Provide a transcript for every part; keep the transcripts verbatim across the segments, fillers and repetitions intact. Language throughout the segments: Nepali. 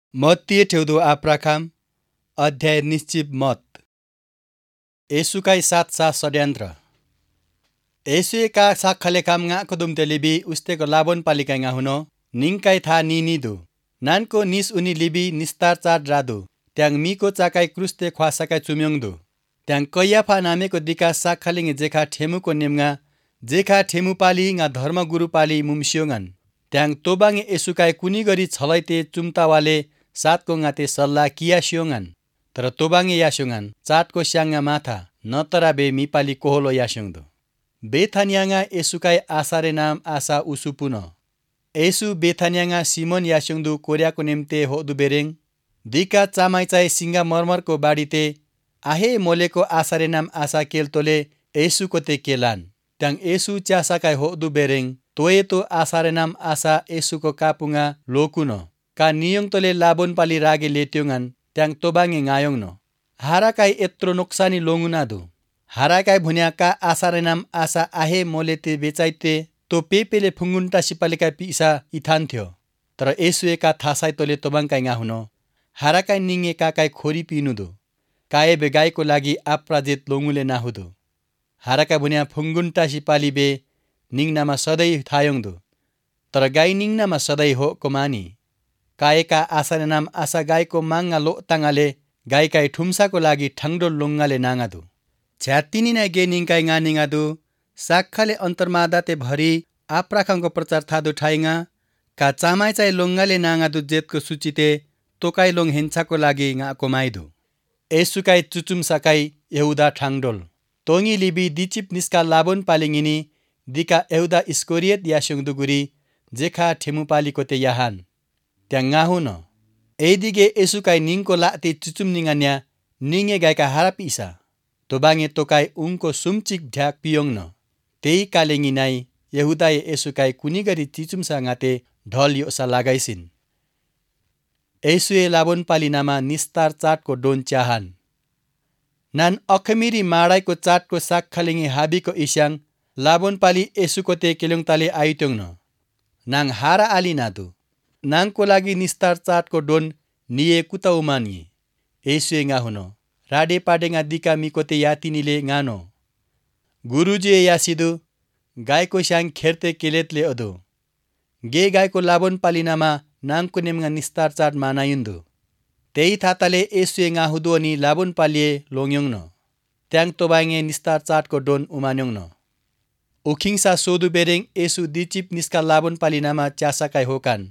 मत्तीय ठेवदो आप्राखाम अध्याय निश्चित मत येसुकाई सात सा षड्यन्त्र येसुका साखले काम ngako dumte libi usteko labon palika nga huno ningkai tha ni nidu nanko nis uni libi nistar chat radu tyang miko chakai kruste khwasakai chumyongdu tyang Kayafa nameko dika sakhalinge jekha ठेमुको नेमगा जेखा ठेमु पाली nga धर्म गुरु पाली मुमस्योङन tyang tobange येसुकाई कुनी गरी छलैते चुम्तावाले सातको ngaते सल्लाह किया स्योङन तर तोबाङे यास्योङन चाटको स्याङा माथा नतरा बे मिपाली कोहलो यास्योङदो बेथानियाङा येसुकाई आसारे नाम आशा उसुपुन येसु बेथानियाङा सिमोन यास्योङदु कोर्याको निम्ते होदु बेरेङ दिका चामाइचाइ सिंगा मरमरको बाडीते आहे मोलेको आसारे नाम आशा केलतोले येसुको ते केलान त्याङ येसु च्यासाकाइ होदु बेरेङ तोए तो आसारे नाम आशा येसुको कापुङा लोकुन का नियङतोले लाबोन पाली रागे लेट्योङन त्याङ तोबाङे ngaयोङन हाराकाई एत्रो नोक्सानी लोङुनादु हाराकाई भुन्या का आसारे नाम आशा आहे मोलेते बेचाइते तो पेपेले फुङ्गुन्टा सिपालिका पिसा इथान्थ्यो तर येसुएका थासाइ तोले तोबाङकाइ ngaहुनो हाराकाई निङे काकाइ खोरी पिनुदु काए बेगाइको लागि आप्राजेत लोङुले नाहुदु हाराकाई भुन्या फुङ्गुन्टा सिपाली बे निङनामा सधैँ थायोङदु तर गाई निङनामा सधैँ हो कोमानी काएका आसारे नाम आशा गाईको माङ्गा लो ताङाले गाईकाई ठुम्साको लागि ठाङ्डो लोङ्गाले नाङादु छ्यात्तिनी नै गे निङकाई ngaनिङादु साक्खाले अन्तर्मादाते भरी आप्राखाङको प्रचार थादु ठाइङा का चामाइ चाहिँ लोङ्गाले नाङादु जेतको सूचिते तोकाई लोङ हेन्छाको लागि ngaको माइदु येसुकाई चुचुमसाकाई यहुदा ठाङडोल तोङी लिबी दिचिप निस्का लाबोन पालिङिनी दिका यहुदा इस्कोरियत यास्योङदुगुरी जेखा ठेमुपालीको ते याहान त्याङ ngaहुन एदिगे येसुकाई निङको लाते चुचुम निङान्या निङे गायका हारा पिसा तोबाङे तोकाई उङको सुमचिक ढ्याक पियोङ न तेही कालेङी नाइ यहुदाए येसुकाई कुनी गरी चिचुमसा ngaते ढल योसा लागाइसिन येसुए लाबोन पालिनामा निस्तार चाटको डोन च्याहान नान अखमिरी माडाइको चाटको साक्खालिङे हाबीको इस्याङ लाबोन पाली येसुको ते केलोङताले आइत्योङ न नाङ हारा आली नादु नाङको लागि निस्तार चाटको डोन निए कुता उमानी येसुए ngaहुन राडे पाडेङा दिका मिकोते यातिनीले ngaनो गुरुजी यासिदु गाईको स्याङ खेर्ते केलेतले अदो गे गाईको लाबोन पालिनामा नाङको नेमगा निस्तार चाट मानायुन्दु तेही थाताले येसुए ngaहुदु अनि लाबोन पालिए लोङ्योङ न त्याङ तोबाङे निस्तार चाटको डोन उमान्योङ न उखिङसा सोदु बेरेङ येसु दिचिप निस्का लाबोन पालिनामा च्यासाकाइ होकान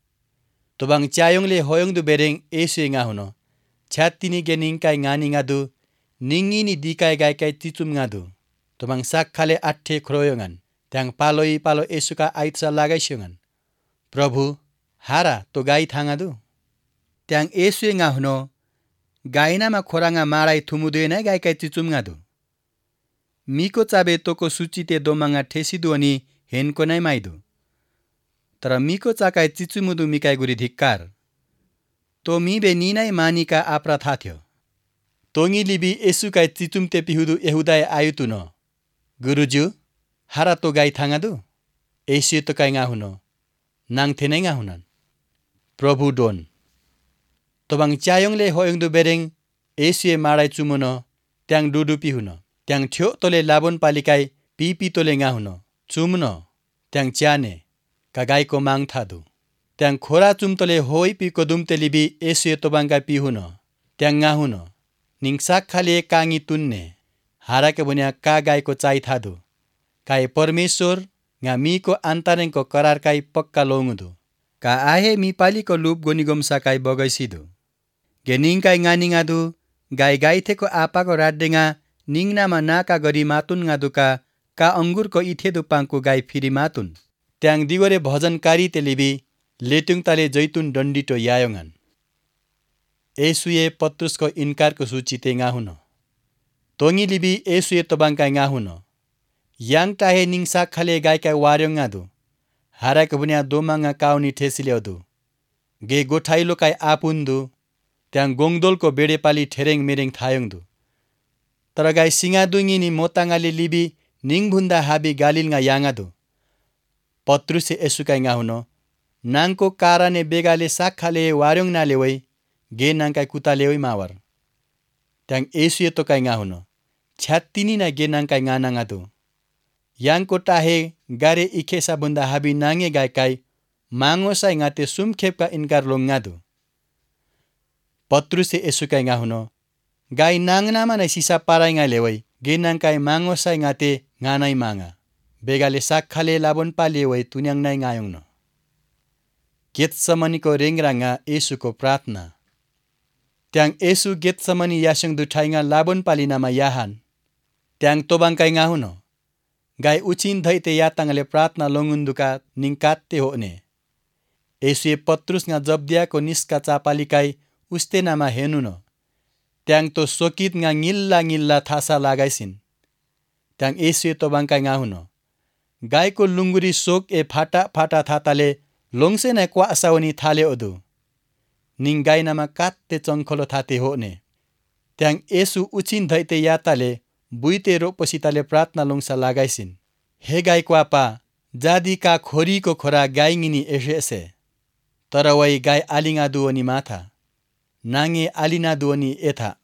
तोबाङ च्यायोङले होयोङदु बेरेङ येसुए ngaहुन छ्यात्तिनी गे निङकाइ ngaनिङादु निङिनी दिकाइ गाइकाइ चिचुम ngaदु तोबाङ साक्खाले आठे ख्रोयोङन त्याङ पालोइ पालो येसुका आइतसा लागाइस्योङन प्रभु हारा तो गाई थाङादु त्याङ येसुए ngaहुन गाइनामा खोराङा माडाइ थुमुदुए नै गाइकाइ चिचुम ngaदु मिको चाबे तोको सुचिते दोमाङा ठेसिदु अनि हेनको नै माइदु तर मिको चाकाइ चिचुमुदु मिकाइ गुरी धिक्कार तो मिबे निनाइ मानिका आप्रा थाथ्यो तोङी लिबी येसुकाइ चिचुमते पिहुदु यहुदाए आयुतु न गुरुज्यू हारा तो गाई थाङादु येसुए तो काइ ngaहुन नाङथे नै ngaहुनन प्रभु डोन तोबाङ च्यायोङले होयोङदु बेरेङ येसुए माडाइ चुमुन त्याङ डुडु पिहुन त्याङ ठ्यो तोले लाबोन पालिकाइ पिपी तोले ngaहुन चुम्न त्याङ च्याने का गाईको माङ थादु त्याङ खोरा चुम्तोले होइ पिको दुम्ते लिबी येसुए तोबाङका पिहुन त्याङ ngaहुन निङ साक्खाले काङी तुन्ने हाराके बुन्या का गाईको चाइ थादु काए परमेश्वर nga मिको आन्तारेङको करारकाइ पक्का लोङुदु का आहे मिपालीको लुप गोनिगोमसाकाइ बगैसिदु गे निङकाइ ngaनिङादु गाई गाइथेको आपाको राड्डेङा निङनामा नाका गरी मातुन ngaदुका का अंगुरको इथेदु पाङको गाई फिरी मातुन त्याङ दिगोरे भजनकारी तेलिबी लेट्युङताले जैतुन डन्डिटो यायोङन येसुए पत्रुसको इन्कारको सूचिते ngaहुन तोङी लिबी येसुए तोबाङकाइ ngaहुन याङ टाहे निङ साक्खाले गाइकाइ वार्योङ ngaदु हाराको बुन्या दोमाङा काउनी ठेसिल्यदु गे गोठाइलोकाइ आपुन्दु त्याङ गोङदोलको बेडेपाली ठेरेङ मेरेङ थायोङदु तर गाई सिङादुङिनी मोताङाले लिबी निङभुन्दा हाबी गालिलङा याङादु पत्रुसे येसुकाइ ngaहुन nangko karane begale sakhale waryong na lewai ge nangkai kuta lewai mawar. Tang Yesu to kai nga huno. Chatini na ge nangkai nga nanga tu. Yang ko tahe gare ikesa bunda habi nange gai kai mango sai ngate sumkhep ka inkar long nga tu. Petrus Yesu kai nga huno. Gai nangna mana sisa parai nga lewai ge nangkai mango sai ngate nganai manga. Begale sakhale labon pa lewai tunyang nai ngayong no. Getsemani ko rengranga Yesu ko pratna. Tiang Yesu Getsemani yasang duthai nga labon palina ma yahan. Tiang tobang kai nga huno. Gai uchin dhaite yatangale pratna longunduka ningkatte hone. Yesu e Petrus nga jabdia ko niska chapali kai uste nama henu no. Tiang to sokit nga ngilla ngilla thasa lagaisin. Tiang Yesu e tobang kai nga huno. Gai ko lunguri sok e phata phata thatale longse na kwa asawani thale odu. Ning gai nama katte chongkholo thate hone. Tiang Yesu uchin dhaite yatale buite ropositale pratna longsa lagaisin. He gai kwa pa jadi ka khori ko khora gai ngini ese ese. Tarawai gai alinga duoni matha. Nange alina duoni etha.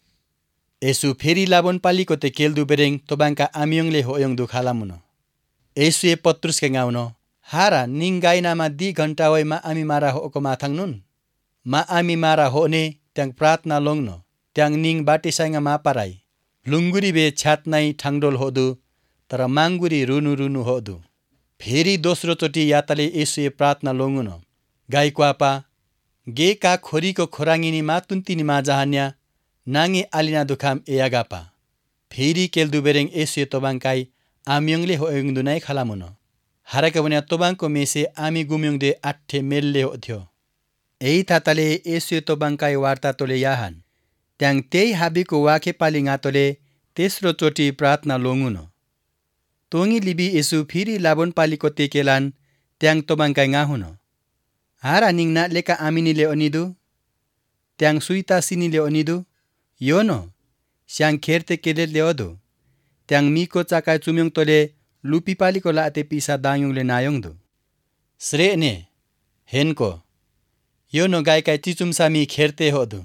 Yesu feri labon pali ko te keldu bereng tobangka amyongle hoyong du khalamuno. Yesu e Petrus ke ngauno. Hara ning gai nama di घंटा wai ma ami mara ho ko mathang nun. Ma ami mara ho ne tiang pratna longno. Tiang ning bati sainga ma parai. Lunguri be छ्यात nai thangdol hodu. Tara manguri runu runu hodu. Feri dosro choti yatale Yesu e pratna longuno. Gai kwapa. Ge ka khori ko khorangini ma tuntini ma jahanya. Nange alina dukham e agapa. Feri keldu bereng Yesu e tobangkai amyongle hoyong du nai khalamuno. Haraka bunya tobang ko mese ami gumyong de atte melle ho thyo. Ei thatale Yesu tobangkai warta tole yahan. Tiang tei habi ko wake palinga tole tesro choti pratna longuno. Tongi libi Yesu firi labon paliko tekelan tiang tobangkai nga huno. Hara ningna leka amini le onidu. Tiang suita sini le onidu. Yono. Siang kherte kele le odu. Tiang miko cakai chumyong tole lupi paliko laate pisa dayong le nayong du. Sre ne. Henko. Yono gai kai chichum sami kherte hodu.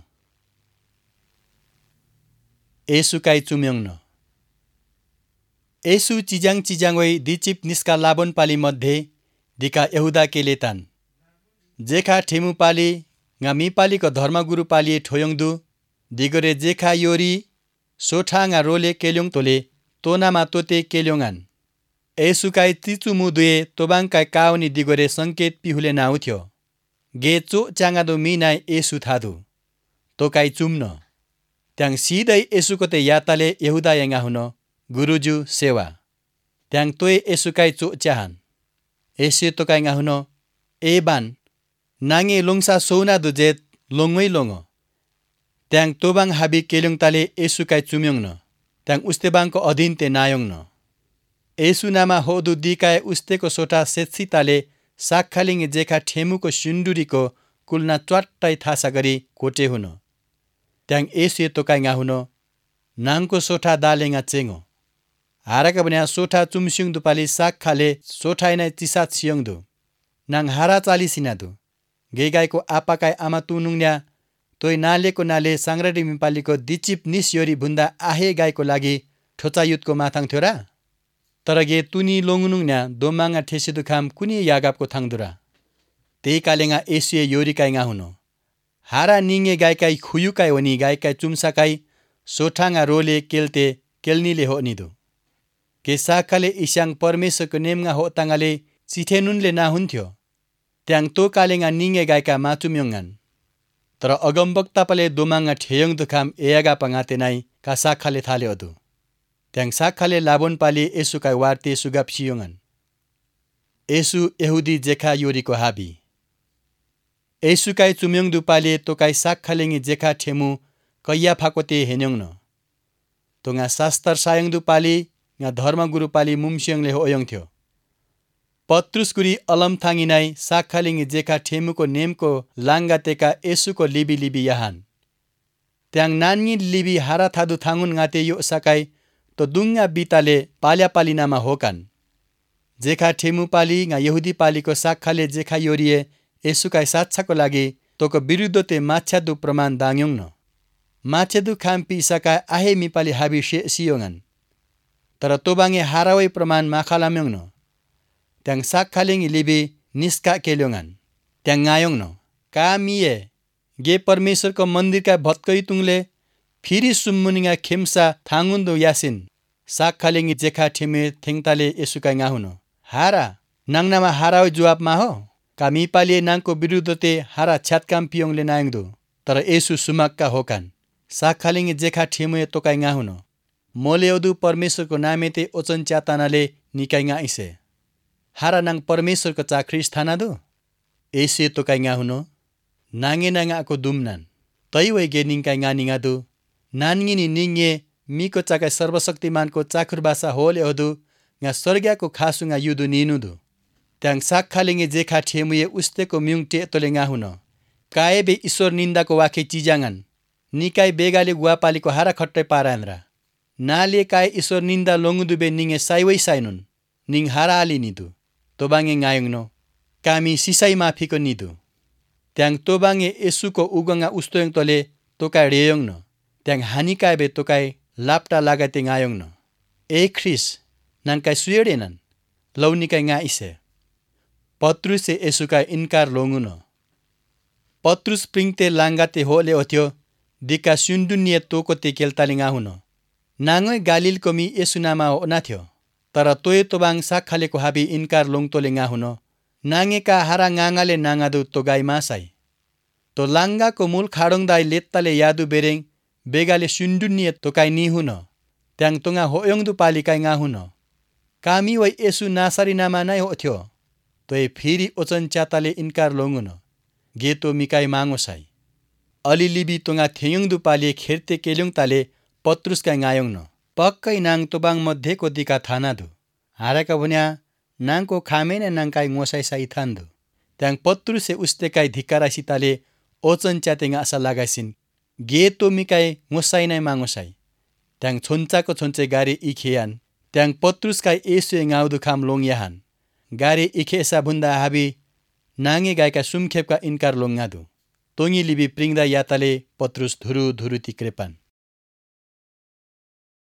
Yesu kai chumyong no. Yesu chijang chijang wai dichip niska labon pali madhe dika Yehuda keletan. Jekha themu pali ngami pali ko dharma guru pali thoyong du. Digore jekha yori sotha nga role kelyong tole tona ma tote kelyongan. Yesu kai chichumu due tobang kai kauni digore sanket pihule na uthyo. Ge cho changa do minai Yesu thadu. To kai chumno. Tiang sidai Yesu kote yatale Yehuda yanga huno. Guruju sewa. Tiang toe Yesu kai cho chahan. Yesu to kai nga huno. E ban. Nange longsa souna du jet longwai longo. Tiang tobang habi kelyong tale Yesu kai chumyong no. Tiang uste bang ko adin te nayong no. Yesu nama hodu dikai uste ko sota setsi tale sakhaling jekha themu ko shunduri ko kulna chwattai thasa gari kote huno. Tiang Yesu to kai nga huno. Nangko sota dalenga chengo. Haraka banya sota chumsyung du pali sakhale sotai nai chisa chiyong du. Nang hara chali sinadu. Gegai ko apakai ama tunungnya toi nale ko nale sangradi mipali ko dichip nis yori bunda ahe gai ko lagi thocha yut ko mathang thora. Tarage tuni longunungnya domanga thesidu kham kuni yagap ko thangdura. Tei kalenga Yesu e yori kai nga huno. Hara ninge gai kai khuyu kai wani gai kai chumsa kai sothanga role kelte kelnile ho nidu. Ke sakale isyang परमेश्वर ko nemnga ho tangale chithenunle na hunthyo. Tiang to kalenga ninge gai ka machumyongan. Tara agambakta pale domanga theyong dukham eaga pangate nai ka sakhale thale odu. Tiang sakhale labon pali Yesu kai warte sugap siyongan. Yesu Yehudi jekha yori ko habi. Yesu kai chumyong du pali to kai sakhalengi jekha themu kaya phakote henyong no. To nga sastar sayang du pali nga dharma guru pali mumsyong le hoyong thyo. Petrus guri alam thangi nai sakhalingi jekha themu ko nem ko langa teka Yesu ko libi libi yahan. Tiang nangi libi hara thadu thangun ngate yo sakai to dunga bitale palya palina ma hokan. जेखा ठेमु Pali nga यहुदी पालीको साखाले जेखा योरिए येसुकाई साच्छाको लागि तोको विरुद्धते माछ्यादु प्रमाण दाङ्योङ न माछ्यादु खाम्पी सका आहे मिपाली हाबी शे सियोङन तर तोबाङे हारावै प्रमाण माखालाम्योङ न त्याङ साखालिङ लिबी निस्का केल्योङन त्याङ ngaयोङ न कामिए गे परमेश्वरको मन्दिरका भत्कै तुङले फिरी सुम्मुनिङा खेम्सा थाङुन्दो यासिन साखालिङ जेखा ठेमे थेङताले येसुकाई ngaहुन हारा नाङनामा हारावै जुवाबमा हो कामी पालिए नाङको विरुद्धते हारा छ्यातकाम पियोङले नायङदो तर येसु सुमक्का होकान साखालिङ जेखा ठेमे तोकाई ngaहुन मोलेउदु परमेश्वरको नामेते ओचन च्यातानाले निकाइ ngaइसे हारा नाङ परमेश्वरको चाख्री स्थानादु येसु तोकाई ngaहुन नाङे नाङाको दुमनान तैवै गे निङकाइ ngaनिङादु नान्गिनी निङे मिको चाका सर्वशक्तिमानको चाखुरबासा होल एहदु nga स्वर्गको खासुङा युदु निनुदु त्याङ साखालिङे जेखा ठेमुए उस्तेको म्युङटे तोले ngaहुन काएबे ईश्वर निन्दाको वाखे चिजाङन निकाय बेगाले गुवापालीको हारा खट्टै पारान्द्रा नाले काय ईश्वर निन्दा लोङुदुबे निङे साइवै साइनुन निङ हारा आली निदु तोबाङे ngaयोङनो कामी सिसाई माफीको निदु त्याङ तोबाङे येसुको उगङा उस्तोङ तोले तोकाय रेयोङ न त्याङ हानिकायबे तोकाय लाप्टा लागाते ngaयोङ न ए ख्रिस नाङकाय सुयडेनन लौनिकाय ngaइसे पत्रुसे येसुकाय इन्कार लोङुन पत्रुस प्रिङते लाङ्गाते होले ओथ्यो दिका सुन्डुनिए तोकोते केल्ताले ngaहुन नाङै गालिलको मी येसुनामा ओनाथ्यो तर तोय तोबाङ साखालेको हाबी इन्कार लोङतोले ngaहुन नाङेका हारा ngaङाले नाङादु तोगाई मासाई तो लाङ्गाको मूल खाडोङदाई लेत्ताले यादु बेरेङ बेगाले सुन्डुनिए तोकाई निहुन त्याङ तोङा होयोङदु पालिकाई ngaहुन कामी वै येसु नासारी नामा नै होथ्यो तोय फिरी ओचन च्याताले इन्कार लोङुन गेतो मिकाई माङोसाई अलिलिबी तोङा थेयोङदु पाली खेर्ते केल्योङ ताले पत्रुसकाई ngaयोङ न पक्कै नाङ तोबाङ मध्येको दिका थानादु हाराका भुन्या नाङको खामेने नाङकाई ngोसाई साई थान्दु त्याङ पत्रुसे उस्तेकाई धिक्कारासिताले ओचन च्यातेङ आशा लागाइसिन गेतो मिकाई ngोसाई नै माङोसाई त्याङ छोन्चाको छोन्चे गारे इखेयान त्याङ पत्रुसकाई येसुए ngaउदु खाम लोङयाहान गारे इखेसा भुन्दा हाबी नाङे गायका सुमखेपका इन्कार लोङादु तोङी लिबी प्रिङदा याताले पत्रुस धुरु धुरु तिक्रेपान